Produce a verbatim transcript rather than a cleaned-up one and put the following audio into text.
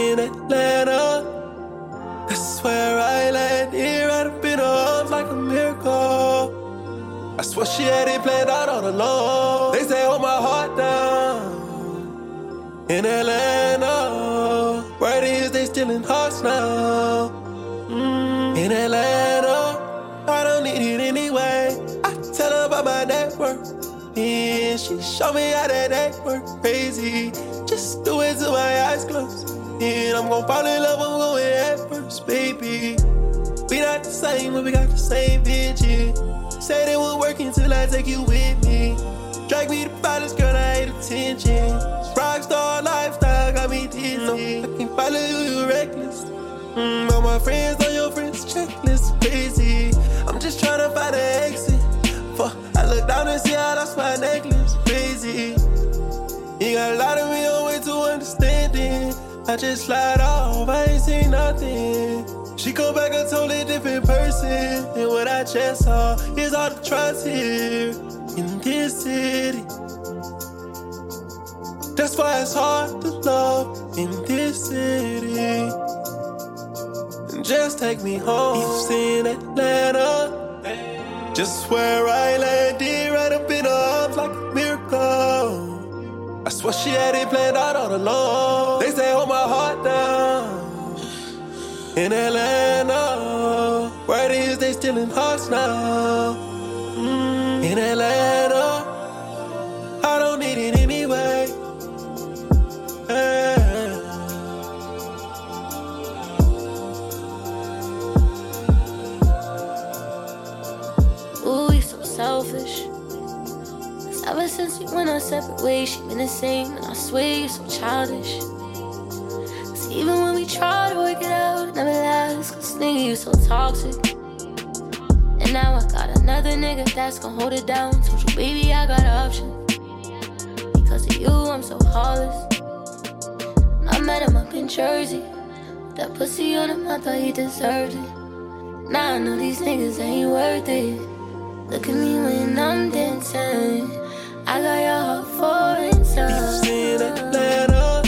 in Atlanta. That's where I landed, right up in her arms like a miracle. I swear she had it planned out all along. They say hold my heart down. In Atlanta, word is they stealing hearts now. Mm. In Atlanta, I don't need it anyway. I tell her about my network, and she show me how that network crazy. Just do it till my eyes close, and I'm gon' fall in love. I'm going head first, baby. We not the same, but we got the same vision. Say they won't work until I take you with me. Drag me to palace, girl, I hate attention. Rockstar lifestyle got me dizzy. I can't follow you, you reckless. Mm, all my friends on your friends' checklist, crazy. I'm just tryna find an exit. Fuck, I look down and see I lost my necklace, crazy. You got a lot of me on way to understanding. I just slide off, I ain't seen nothing. She come back a totally different person. And what I just saw is all the trust here in this city. That's why it's hard to love in this city. And just take me home. It's in Atlanta. Just where I landed, right up in her arms like a miracle. I swear she had it planned out all along. They say hold my heart down. In Atlanta, word is they stealing hearts now. Mm. In Atlanta, I don't need it anyway. Yeah. Ooh, you so selfish. 'Cause ever since we went our separate ways, she been the same, and I swear you're so childish. Even when we try to work it out, it never lasts. Cause nigga, you so toxic. And now I got another nigga that's gon' hold it down. Told you, baby, I got options. Because of you, I'm so heartless. I met him up in Jersey. That pussy on him, I thought he deserved it. Now I know these niggas ain't worth it. Look at me when I'm dancing. I got your heart for inside. It's in Atlanta.